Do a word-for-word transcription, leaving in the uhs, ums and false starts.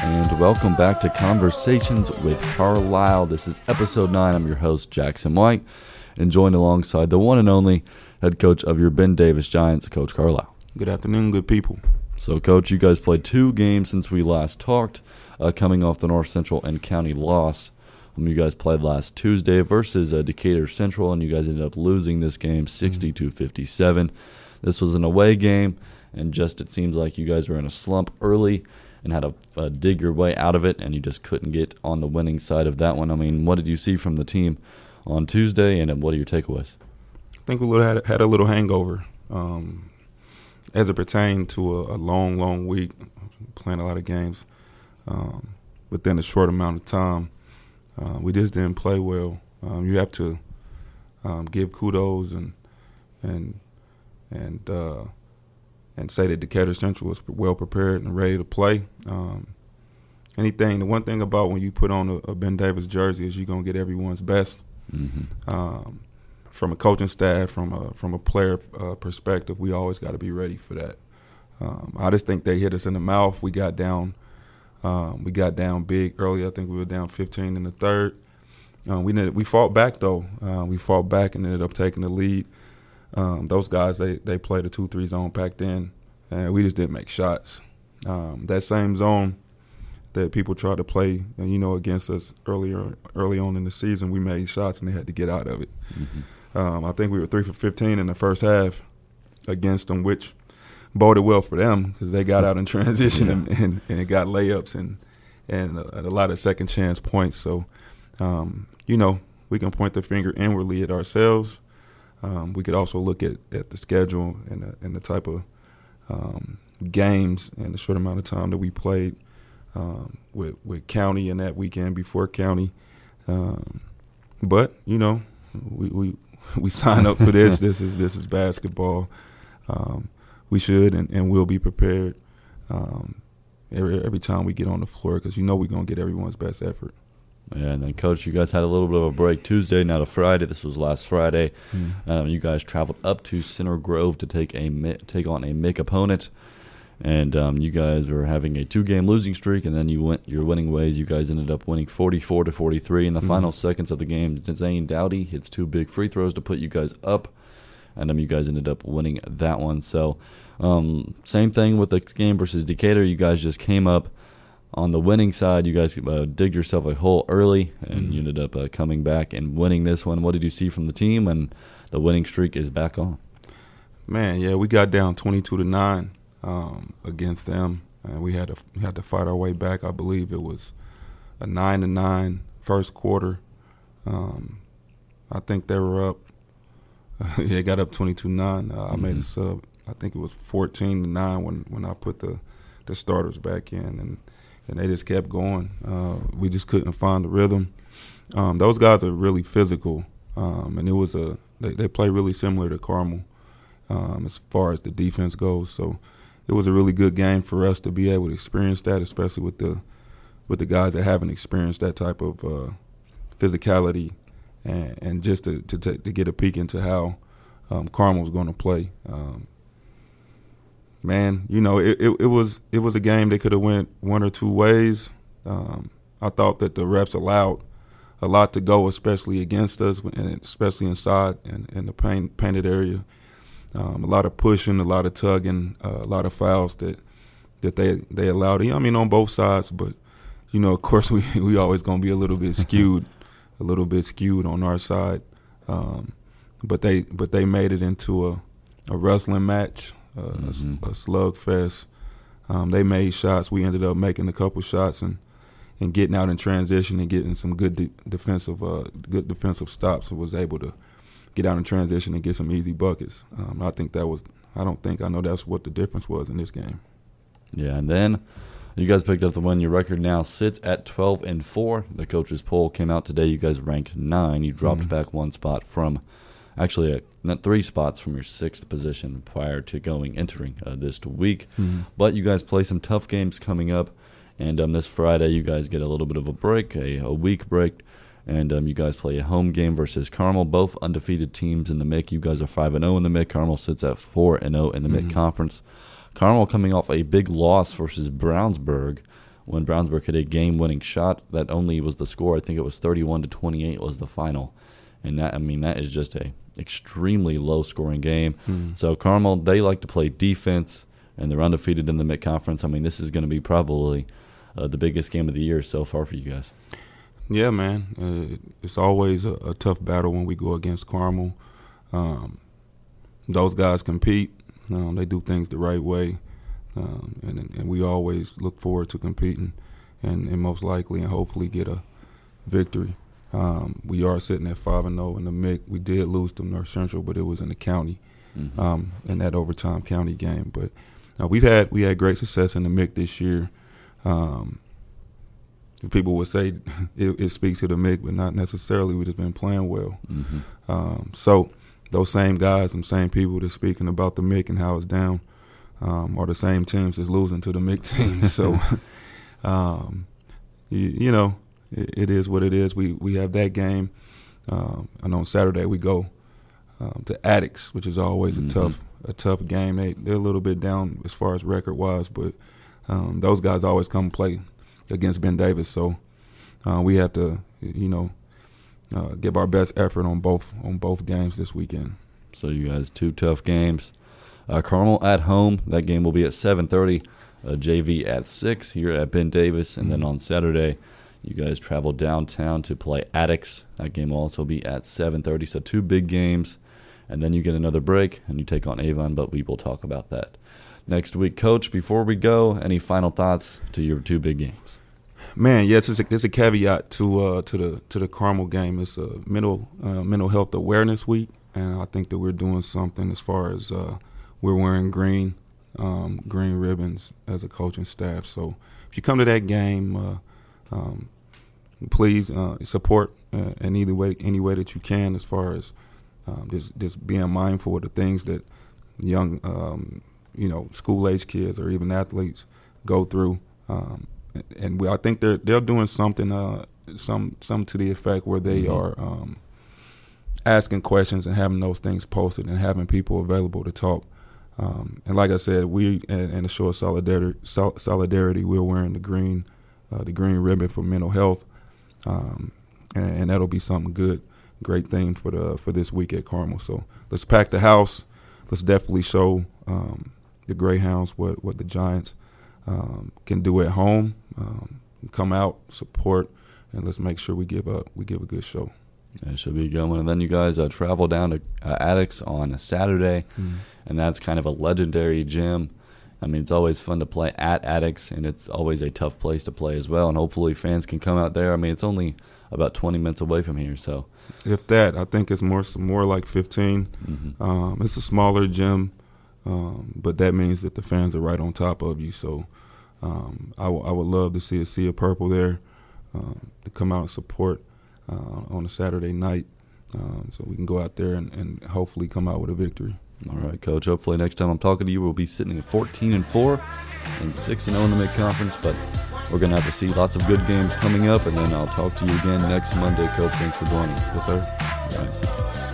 and welcome back to Conversations with Carlisle. This is episode nine. I'm your host, Jackson White, and joined alongside the one and only head coach of your Ben Davis Giants, Coach Carlisle. Good afternoon, good people. So, Coach, you guys played two games since we last talked, uh, coming off the North Central and County loss. Um, you guys played last Tuesday versus uh, Decatur Central, and you guys ended up losing this game sixty-two fifty-seven. This was an away game, and just it seems like you guys were in a slump early and had to uh, dig your way out of it, and you just couldn't get on the winning side of that one. I mean, what did you see from the team on Tuesday, and what are your takeaways? I think we had, had a little hangover um, as it pertained to a, a long, long week, playing a lot of games um, within a short amount of time. Uh, we just didn't play well. Um, you have to um, give kudos and and and uh, and say that Decatur Central was well prepared and ready to play. Um, anything, the one thing about when you put on a, a Ben Davis jersey is you're gonna get everyone's best. Mm-hmm. Um, from a coaching staff, from a from a player uh, perspective, we always got to be ready for that. Um, I just think they hit us in the mouth. We got down, um, we got down big early. I think we were down fifteen in the third. Um, we did, we fought back though. Uh, we fought back and ended up taking the lead. Um, those guys, they, they played a two three zone packed in, and we just didn't make shots. Um, that same zone that people tried to play, you know, against us earlier early on in the season, we made shots and they had to get out of it. Mm-hmm. Um, I think we were three for fifteen in the first half against them, which boded well for them because they got out in transition yeah. and, and, and it got layups and and a, a lot of second chance points. So, um, you know, we can point the finger inwardly at ourselves. Um, we could also look at, at the schedule and the, and the type of um, games and the short amount of time that we played um, with with County and that weekend before County. Um, but you know, we we, we signed up for this. this is this is basketball. Um, we should and, and will be prepared um, every every time we get on the floor because you know we're gonna get everyone's best effort. Yeah, and then, Coach, you guys had a little bit of a break Tuesday, now to Friday. This was last Friday. Mm. Um, you guys traveled up to Center Grove to take a take on a M I C opponent, and um, you guys were having a two-game losing streak, and then you went your winning ways. You guys ended up winning forty-four to forty-three in the mm. final seconds of the game. Zane Dowdy hits two big free throws to put you guys up, and um, you guys ended up winning that one. So, um, same thing with the game versus Decatur. You guys just came up on the winning side. You guys uh, digged yourself a hole early, and mm-hmm. you ended up uh, coming back and winning this one. What did you see from the team? And the winning streak is back on. Man, yeah, we got down twenty-two to nine um, against them, and we had to we had to fight our way back. I believe it was a nine to nine first quarter. Um, I think they were up. yeah, got up twenty-two nine. Uh, mm-hmm. I made a sub. I think it was fourteen to nine when when I put the the starters back in, and. And they just kept going. Uh, we just couldn't find the rhythm. Um, those guys are really physical, um, and it was a they, they play really similar to Carmel um, as far as the defense goes. So it was a really good game for us to be able to experience that, especially with the with the guys that haven't experienced that type of uh, physicality, and, and just to to, t- to get a peek into how um, Carmel's going to play. Um, Man, you know, it, it, it was it was a game that could have went one or two ways. Um, I thought that the refs allowed a lot to go, especially against us, and especially inside and in, in the paint, painted area. Um, a lot of pushing, a lot of tugging, uh, a lot of fouls that that they they allowed. I mean, on both sides, but you know, of course, we we always gonna be a little bit skewed, a little bit skewed on our side. Um, but they but they made it into a, a wrestling match. Uh, mm-hmm. a, a slugfest. Um, they made shots. We ended up making a couple shots and, and getting out in transition and getting some good de- defensive uh, good defensive stops. And was able to get out in transition and get some easy buckets. Um, I think that was. I don't think I know that's what the difference was in this game. Yeah, and then you guys picked up the win. Your record now sits at twelve and four. The coaches poll came out today. You guys ranked nine. You dropped mm-hmm. back one spot from. Actually, uh, not three spots from your sixth position prior to going entering uh, this week. Mm-hmm. But you guys play some tough games coming up, and um, this Friday you guys get a little bit of a break, a, a week break, and um, you guys play a home game versus Carmel, both undefeated teams in the M I C. You guys are five and oh in the M I C. Carmel sits at four and oh in the mm-hmm. M I C conference. Carmel coming off a big loss versus Brownsburg. when Brownsburg hit a game-winning shot that only was the score. I think it was thirty-one to twenty-eight was the final. And that, I mean, that is just a extremely low-scoring game. Hmm. So Carmel, they like to play defense, and they're undefeated in the mid-conference. I mean, this is going to be probably uh, the biggest game of the year so far for you guys. Yeah, man. Uh, it's always a, a tough battle when we go against Carmel. Um, those guys compete. Um, they do things the right way. Um, and, and we always look forward to competing and, and most likely and hopefully get a victory. Um, we are sitting at five and oh in the M I C. We did lose to North Central, but it was in the county, Mm-hmm. um, in that overtime county game. But uh, we've had we had great success in the M I C this year. Um, people would say it, it speaks to the M I C, but not necessarily. We've just been playing well. Mm-hmm. Um, so those same guys, them same people that's speaking about the M I C and how it's down, um, are the same teams that's losing to the M I C teams. So, um, you, you know, it, it is what it is. We we have that game. Um, and on Saturday we go um, to Addicts, which is always a Mm-hmm. tough a tough game. They they're a little bit down as far as record wise, but um, those guys always come play against Ben Davis. So uh, we have to, you know, uh, give our best effort on both on both games this weekend. So you guys, two tough games. Uh, Carmel at home. That game will be at seven thirty. Uh, J V at six here at Ben Davis. And then on Saturday, you guys travel downtown to play Addicts. That game will also be at seven thirty. So two big games. And then you get another break, and you take on Avon, but we will talk about that next week. Coach, before we go, any final thoughts to your two big games? Man, yes, there's a, there's a caveat to uh, to the to the Carmel game. It's a mental uh, mental health awareness week, and I think that we're doing something as far as uh, we're wearing green um, green ribbons as a coaching staff. So if you come to that game, uh, um, please uh, support uh, in either way, any way that you can, as far as um, just just being mindful of the things that young um, you know school age kids or even athletes go through. Um, And we, I think they're they're doing something, uh, some some to the effect where they Mm-hmm. are um, asking questions and having those things posted and having people available to talk. Um, and like I said, we and, and to show solidarity, sol- solidarity, we're wearing the green, uh, the green ribbon for mental health, um, and, and that'll be something good, great thing for the for this week at Carmel. So let's pack the house. Let's definitely show um, the Greyhounds what what the Giants Um, can do at home. Um, come out, support, and let's make sure we give a we give a good show. It should be a good one. And then you guys uh, travel down to uh, Addicts on a Saturday, Mm-hmm. and that's kind of a legendary gym. I mean, it's always fun to play at Addicts, and it's always a tough place to play as well. And hopefully fans can come out there. I mean, it's only about twenty minutes away from here, so. If that, I think it's more more like fifteen. Mm-hmm. Um, it's a smaller gym, um, but that means that the fans are right on top of you. So um, I, w- I would love to see a Sea of Purple there um, to come out and support uh, on a Saturday night, um, so we can go out there and, and hopefully come out with a victory. All right, Coach. Hopefully next time I'm talking to you, we'll be sitting at fourteen and four and six and oh in the mid-conference. But we're going to have to see lots of good games coming up, and then I'll talk to you again next Monday, Coach. Thanks for joining. Yes, sir. All right.